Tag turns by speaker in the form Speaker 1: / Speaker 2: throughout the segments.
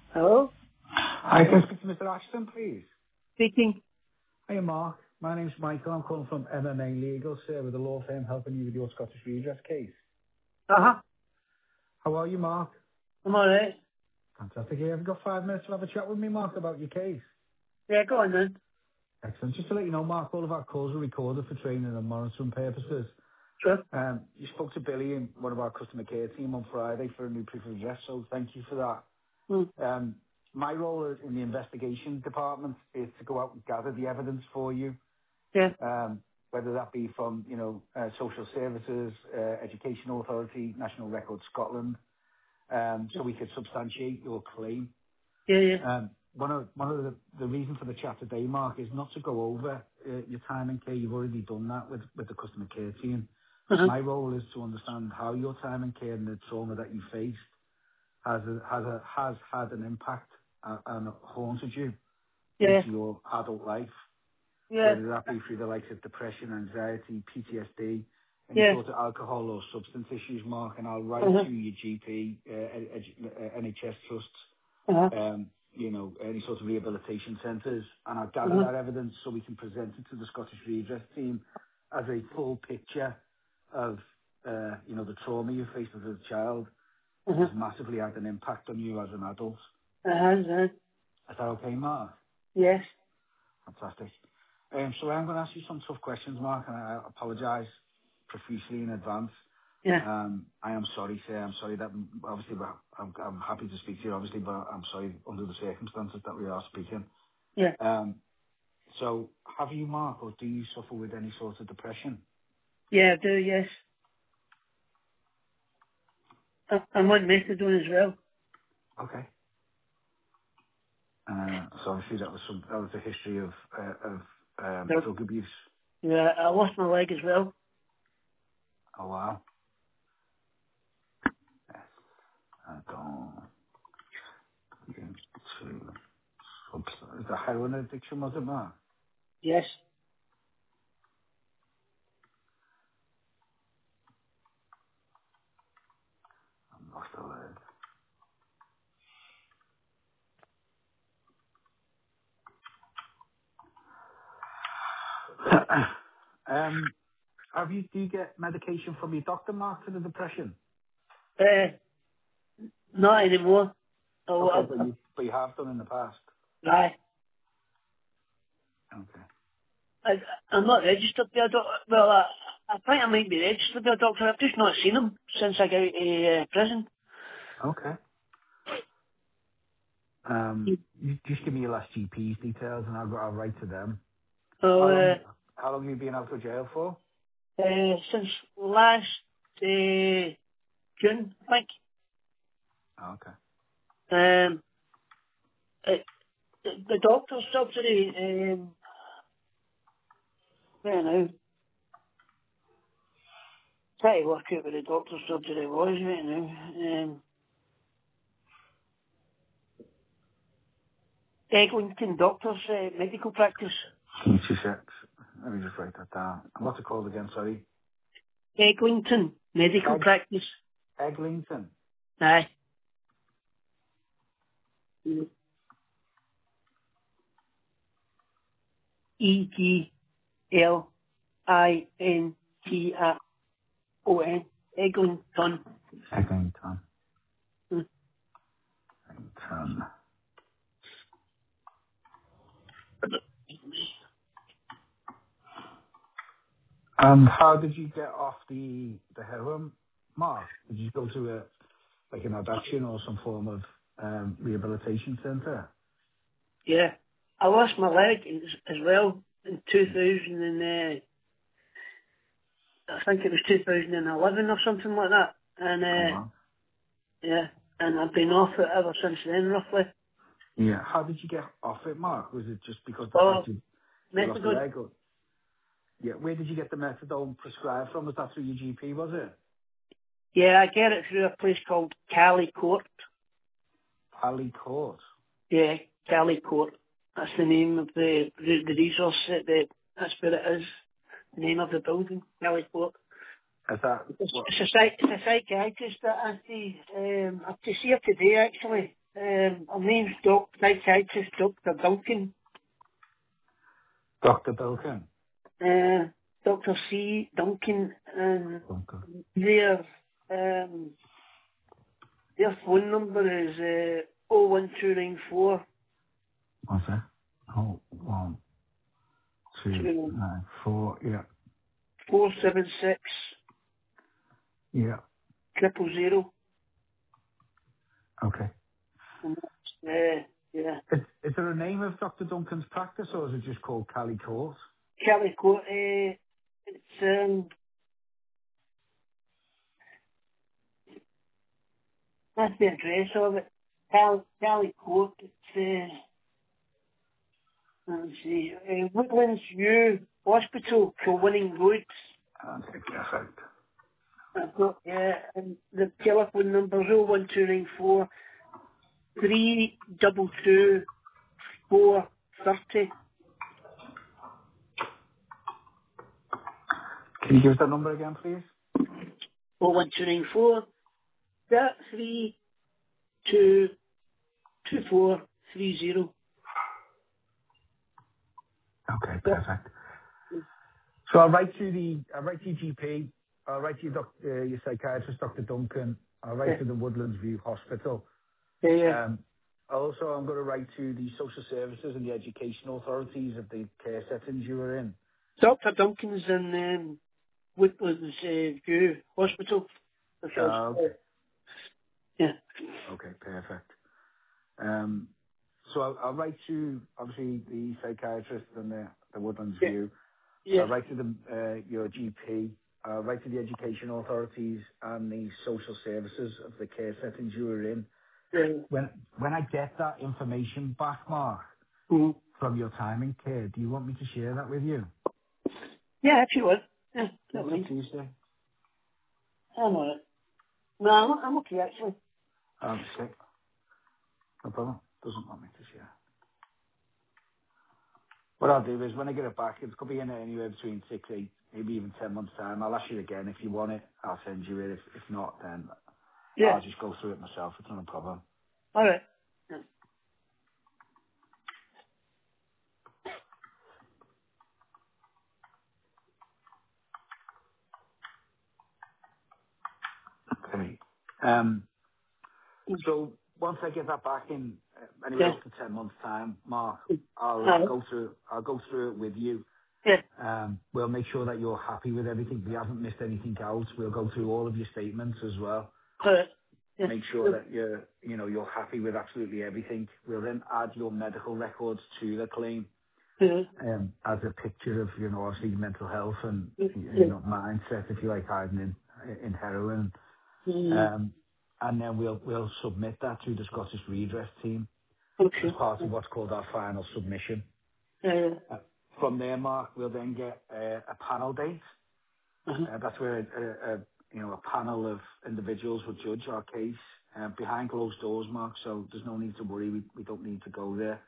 Speaker 1: Hello?
Speaker 2: Hi, can I speak to Mr. Ashton, please?
Speaker 1: Speaking.
Speaker 2: Hi, Mark. My name's Michael. I'm calling from MMA Legal, sir, with the law firm helping you with your Scottish redress case.
Speaker 1: Uh-huh.
Speaker 2: How are you, Mark?
Speaker 1: I'm alright.
Speaker 2: Fantastic. Have you got 5 minutes to have a chat with me, Mark, about your case?
Speaker 1: Yeah, go on then.
Speaker 2: Excellent. Just to let you know, Mark, all of our calls are recorded for training and monitoring purposes.
Speaker 1: Sure.
Speaker 2: You spoke to Billy and one of our customer care team on Friday for a new proof of address, so thank you for that.
Speaker 1: Mm.
Speaker 2: My role in the investigation department is to go out and gather the evidence for you.
Speaker 1: Yeah.
Speaker 2: Whether that be from, social services, educational authority, National Records Scotland, so we could substantiate your claim.
Speaker 1: Yeah, yeah.
Speaker 2: One of the reason for the chat today, Mark, is not to go over your time in care. You've already done that with the customer care team.
Speaker 1: Uh-huh.
Speaker 2: My role is to understand how your time in care and the trauma that you faced has had an impact and haunted you
Speaker 1: Yeah.
Speaker 2: into your adult life.
Speaker 1: Yeah.
Speaker 2: Whether that be through the likes of depression, anxiety, PTSD, any
Speaker 1: Yeah.
Speaker 2: sort of alcohol or substance issues, Mark, and I'll write
Speaker 1: Uh-huh.
Speaker 2: to your GP, NHS trusts,
Speaker 1: Uh-huh.
Speaker 2: any sort of rehabilitation centres, and I'll gather
Speaker 1: Uh-huh.
Speaker 2: that evidence so we can present it to the Scottish Redress team as a full picture of, the trauma you faced as a child, which
Speaker 1: Uh-huh.
Speaker 2: has massively had an impact on you as an adult.
Speaker 1: Uh-huh.
Speaker 2: Is that okay, Mark?
Speaker 1: Yes.
Speaker 2: Fantastic. So I'm going to ask you some tough questions, Mark, and I apologise profusely in advance.
Speaker 1: Yeah.
Speaker 2: I am sorry, sir. I'm sorry that obviously, well, I'm happy to speak to you, obviously, but I'm sorry under the circumstances that we are speaking.
Speaker 1: Yeah.
Speaker 2: So have you, Mark, or do you suffer with any sort of depression?
Speaker 1: Yeah, I do, yes. I'm on methadone as well.
Speaker 2: Okay. So obviously that was a history of
Speaker 1: There-
Speaker 2: drug abuse.
Speaker 1: Yeah, I lost my leg as well.
Speaker 2: Oh wow. Yes. I don't. Is the heroin addiction, was it, Mark?
Speaker 1: Yes.
Speaker 2: I lost a leg. Do you get medication from your doctor, Mark, for the depression?
Speaker 1: Uh, not anymore.
Speaker 2: Okay,
Speaker 1: Oh,
Speaker 2: but you have done in the past. Okay.
Speaker 1: I'm not registered with a doctor. Well, I think I might be registered with a doctor. I've just not seen him since I got out of prison.
Speaker 2: Okay. You just give me your last GP's details, and I'll write to them.
Speaker 1: So,
Speaker 2: How long have you been out of jail for?
Speaker 1: since last June, I think.
Speaker 2: Oh, okay.
Speaker 1: It, the doctor's subsidy, I don't know. Try to work out what the doctor's subsidy was right now. Eglinton Doctors Medical Practice.
Speaker 2: Give me 2 secs. Let me just write that down. And what's it called again? Sorry.
Speaker 1: Eglinton Medical Practice.
Speaker 2: Eglinton.
Speaker 1: Aye. EGLINTON. Eglinton.
Speaker 2: Eglinton.
Speaker 1: Hmm.
Speaker 2: Eglinton. And how did you get off the heroin, Mark? Did you go to an addiction or some form of rehabilitation centre?
Speaker 1: Yeah. I lost my leg as well in 2000 and I think it was 2011 or something like that. And
Speaker 2: Oh, wow.
Speaker 1: yeah, and I've been off it ever since then, roughly.
Speaker 2: Yeah. How did you get off it, Mark? Was it just because the
Speaker 1: Oh,
Speaker 2: fact you lost a
Speaker 1: methadone.
Speaker 2: leg? Or, yeah. Where did you get the methadone prescribed from? Was that through your GP, was it?
Speaker 1: Yeah, I get it through a place called Cali Court.
Speaker 2: Pally Court.
Speaker 1: Yeah, Cali Court. That's the name of the resource. That's where it is. The name of the building, Cali Court.
Speaker 2: Is that
Speaker 1: It's,
Speaker 2: what?
Speaker 1: it's, a, it's a psychiatrist that I see. I have to see her today, actually. I'm not name's psychiatrist Dr. Duncan.
Speaker 2: Dr. Duncan.
Speaker 1: Dr. C. Duncan, and
Speaker 2: Duncan.
Speaker 1: their phone number is 01294
Speaker 2: What's that? Oh, 1, 2, 9, 4. Yeah.
Speaker 1: 476
Speaker 2: Yeah.
Speaker 1: 000.
Speaker 2: Okay.
Speaker 1: And that's, yeah.
Speaker 2: Is there a name of Dr. Duncan's practice, or is it just called Cali Court?
Speaker 1: Kelly Court, it's, that's the address of it. Kelly Court, it's, let's see, Woodlands View Hospital, Kilwinning Road.
Speaker 2: Okay, perfect.
Speaker 1: I've got, and the telephone number is 01294 322 430.
Speaker 2: Can you give us that number again, please?
Speaker 1: 01294 322 430.
Speaker 2: Okay, perfect. So I'll write to your GP, I'll write to your psychiatrist, Dr. Duncan, I'll write to the Woodlands View Hospital.
Speaker 1: Yeah.
Speaker 2: Also, I'm going to write to the social services and the educational authorities of the care settings you were in.
Speaker 1: Dr. Duncan's in Woodlands View Hospital.
Speaker 2: Okay.
Speaker 1: Yeah.
Speaker 2: Okay, perfect. So I'll write to, obviously, the psychiatrist and the Woodlands View.
Speaker 1: Yeah.
Speaker 2: I'll write to your GP. I'll write to the educational authorities and the social services of the care settings you were in.
Speaker 1: Yeah.
Speaker 2: When I get that information back, Mark, from your time in care, do you want me to share that with you?
Speaker 1: Yeah, if you would. Yeah,
Speaker 2: Next Tuesday.
Speaker 1: I'm alright. No, I'm okay actually.
Speaker 2: Okay. No problem. Doesn't want me to share. What I'll do is when I get it back, it could be in anywhere between 6, 8, maybe even 10 months time. I'll ask you again. If you want it, I'll send you it. If not, then I'll just go through it myself. It's not a problem.
Speaker 1: Alright. Yeah.
Speaker 2: Okay. So once I get that back in anywhere up to 10 months time, Mark, I'll go through it with you.
Speaker 1: Yeah.
Speaker 2: We'll make sure that you're happy with everything. We haven't missed anything out. We'll go through all of your statements as well.
Speaker 1: Alright. Yeah.
Speaker 2: Make sure that you're happy with absolutely everything. We'll then add your medical records to the claim. As a picture of, obviously mental health and, mindset, if you like, hiding in heroin. And then we'll submit that to the Scottish Redress team as part of what's called our final submission. From there, Mark, we'll then get a panel date. That's where a panel of individuals will judge our case behind closed doors, Mark. So there's no need to worry. We don't need to go there.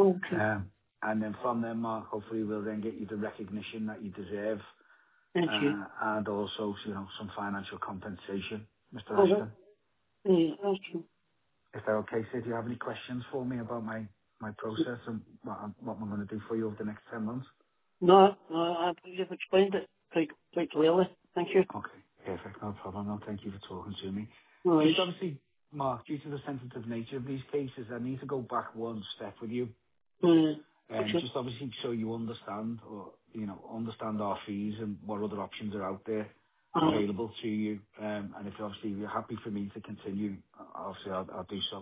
Speaker 2: And then from there, Mark, hopefully we'll then get you the recognition that you deserve.
Speaker 1: Thank you.
Speaker 2: And also, some financial compensation, Mr. Ashton.
Speaker 1: Yeah, thank you.
Speaker 2: Is that okay, sir? Do you have any questions for me about my process and what I'm going to do for you over the next 10 months?
Speaker 1: No, you've explained it quite clearly. Thank you.
Speaker 2: Okay, perfect. No problem. No, thank you for talking to me.
Speaker 1: Right.
Speaker 2: Just obviously, Mark, due to the sensitive nature of these cases, I need to go back one step with you. Just obviously so you understand understand our fees and what other options are out there available to you. And if obviously you're happy for me to continue, obviously I'll do so.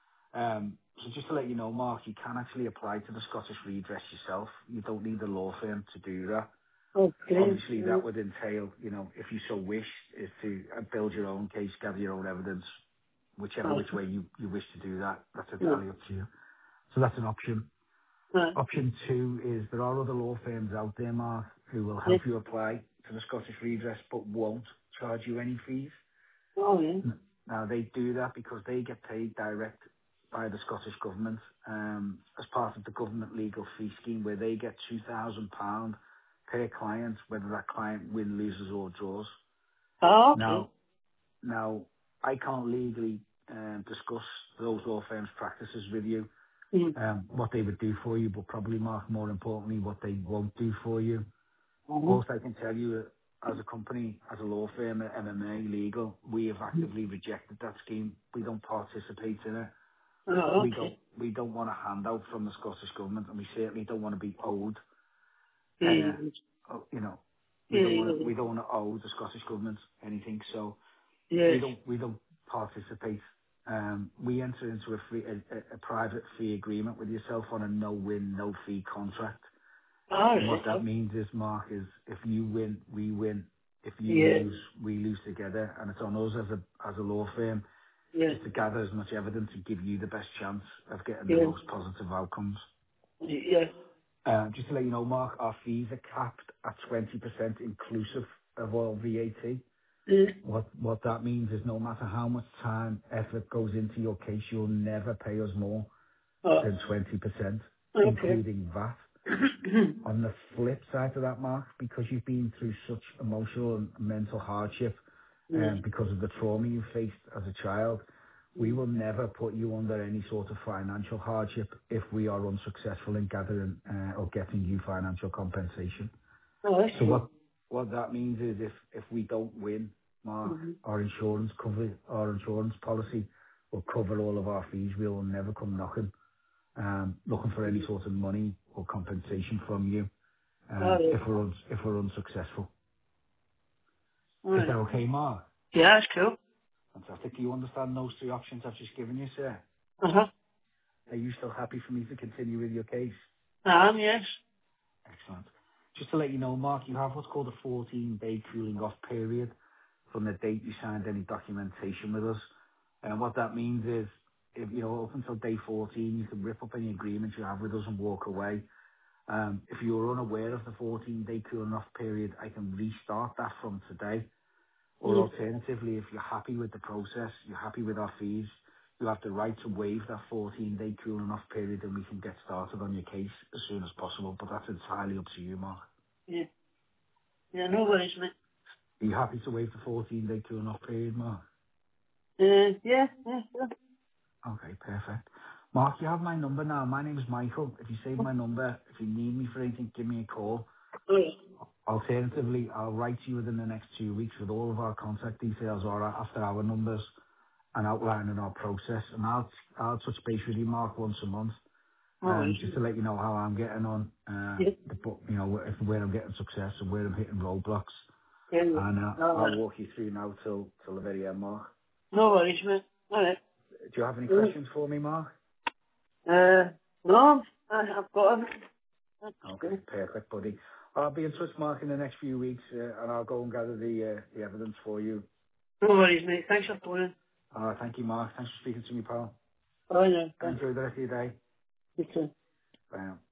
Speaker 2: So just to let you know, Mark, you can actually apply to the Scottish Redress yourself. You don't need a law firm to do that.
Speaker 1: Okay.
Speaker 2: Obviously, that would entail, if you so wish, is to build your own case, gather your own evidence, whichever which way you wish to do that. That's entirely up to you. So that's an option. Option 2 is there are other law firms out there, Mark, who will help you apply to the Scottish Redress but won't charge you any fees.
Speaker 1: Oh, yeah.
Speaker 2: Now, they do that because they get paid direct by the Scottish Government as part of the government legal fee scheme, where they get £2,000 per client, whether that client wins, loses or draws.
Speaker 1: Oh, okay.
Speaker 2: Now, I can't legally discuss those law firms' practices with you,
Speaker 1: Mm-hmm.
Speaker 2: what they would do for you, but probably, Mark, more importantly, what they won't do for you.
Speaker 1: Mm-hmm.
Speaker 2: Both I can tell you, as a company, as a law firm at MMA Legal, we have actively rejected that scheme. We don't participate in it.
Speaker 1: Oh,
Speaker 2: We don't
Speaker 1: okay.
Speaker 2: we don't want a handout from the Scottish Government, and we certainly don't want to be owed.
Speaker 1: Mm-hmm.
Speaker 2: You know,
Speaker 1: Mm-hmm.
Speaker 2: we don't want to owe the Scottish Government anything. So
Speaker 1: Yes.
Speaker 2: we don't participate. We enter into a private fee agreement with yourself on a no-win, no-fee contract.
Speaker 1: All
Speaker 2: And what
Speaker 1: right.
Speaker 2: that means is, Mark, is if you win, we win. If you
Speaker 1: Yeah.
Speaker 2: lose, we lose together. And it's on us as a law firm
Speaker 1: Yeah.
Speaker 2: just to gather as much evidence to give you the best chance of getting the
Speaker 1: Yeah.
Speaker 2: most positive outcomes.
Speaker 1: Yeah.
Speaker 2: Just to let you know, Mark, our fees are capped at 20% inclusive of all VAT.
Speaker 1: Mm.
Speaker 2: What that means is no matter how much time, effort goes into your case, you'll never pay us more
Speaker 1: Oh,
Speaker 2: than 20%,
Speaker 1: okay.
Speaker 2: including VAT. On the flip side of that, Mark, because you've been through such emotional and mental hardship,
Speaker 1: Mm.
Speaker 2: because of the trauma you faced as a child, we
Speaker 1: Mm.
Speaker 2: will never put you under any sort of financial hardship if we are unsuccessful in gathering or getting you financial compensation.
Speaker 1: Oh, that's
Speaker 2: So
Speaker 1: good.
Speaker 2: what that means is if we don't win, Mark,
Speaker 1: Mm-hmm.
Speaker 2: our insurance policy will cover all of our fees. We will never come looking for any sort of money or compensation from you
Speaker 1: All right.
Speaker 2: if we're unsuccessful.
Speaker 1: All
Speaker 2: Is that
Speaker 1: right.
Speaker 2: okay, Mark?
Speaker 1: Yeah, that's cool.
Speaker 2: Fantastic. Do you understand those three options I've just given you, sir?
Speaker 1: Uh-huh.
Speaker 2: Are you still happy for me to continue with your case?
Speaker 1: Yes.
Speaker 2: Excellent. Just to let you know, Mark, you have what's called a 14-day cooling off period from the date you signed any documentation with us. And what that means is, if up until day 14, you can rip up any agreements you have with us and walk away. If you're unaware of the 14-day cooling off period, I can restart that from today. Or
Speaker 1: Mm.
Speaker 2: alternatively, if you're happy with the process, you're happy with our fees, you have the right to waive that 14-day cooling off period and we can get started on your case as soon as possible. But that's entirely up to you, Mark.
Speaker 1: Yeah. Yeah, no worries, mate.
Speaker 2: Are you happy to waive the 14-day cooling off period, Mark?
Speaker 1: Yeah, yeah, yeah.
Speaker 2: Okay, perfect. Mark, you have my number now. My name is Michael. If you save my number, if you need me for anything, give me a call.
Speaker 1: All right.
Speaker 2: Alternatively, I'll write to you within the next 2 weeks with all of our contact details or after our numbers and outlining our process. And I'll touch base with you, Mark, once a month,
Speaker 1: No worries,
Speaker 2: just
Speaker 1: mate.
Speaker 2: to let you know how I'm getting on,
Speaker 1: Yeah.
Speaker 2: where I'm getting success and where I'm hitting roadblocks.
Speaker 1: Yeah, yeah.
Speaker 2: And
Speaker 1: All
Speaker 2: I'll
Speaker 1: right.
Speaker 2: walk you through now till the very end, Mark.
Speaker 1: No worries, mate. All right.
Speaker 2: Do you have any
Speaker 1: Mm.
Speaker 2: questions for me, Mark?
Speaker 1: No, I've got him. That's
Speaker 2: Okay,
Speaker 1: cool.
Speaker 2: perfect, buddy. I'll be in touch, Mark, in the next few weeks, and I'll go and gather the evidence for you.
Speaker 1: No worries, mate. Thanks for phoning.
Speaker 2: Thank you, Mark. Thanks for speaking to me, pal.
Speaker 1: Bye now. Bye.
Speaker 2: Enjoy the rest of your day.
Speaker 1: You too.
Speaker 2: Bye now.